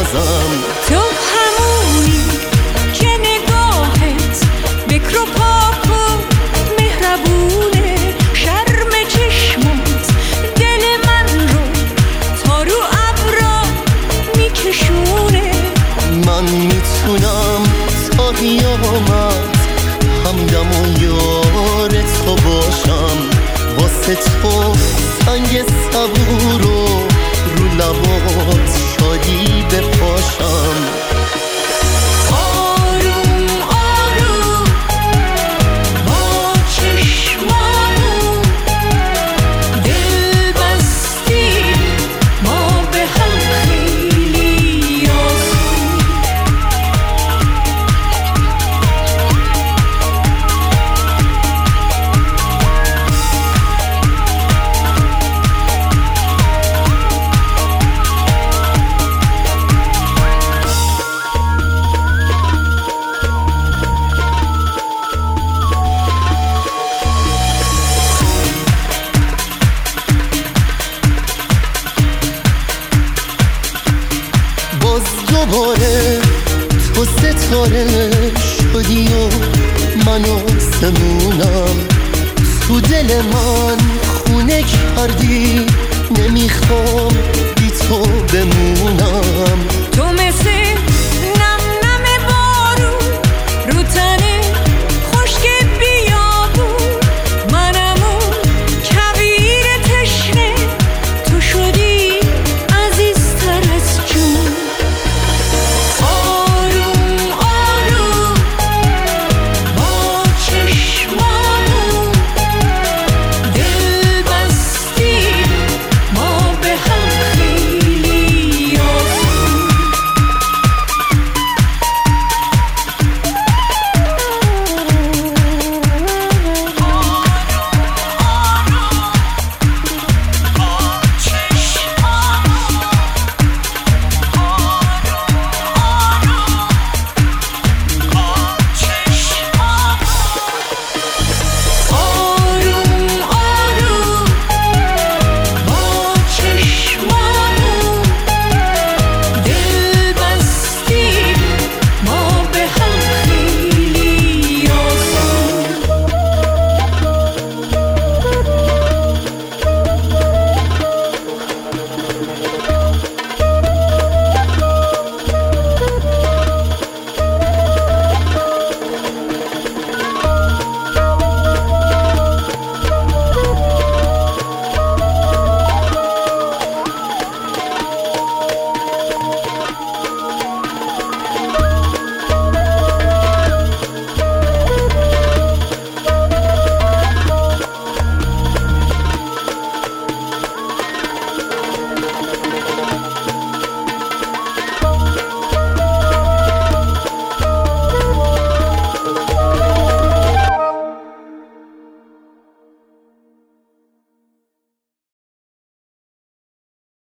بازم. تو همونی که نگاهت بکر و پاک و مهربونه، شرم چشمات دل من رو تا رو ابرا میکشونه. من میتونم تا قیامت همدم و یار تو باشم، واسه تو سنگ صبور رو لبات شادی بپاشم. آروم آروم با چشمامون دل بستیم ما به هم خیلی آسون. باز دوباره تو ستاره شدی و من آسمونم، تو دل من خونه کردی، نمیخوام بی تو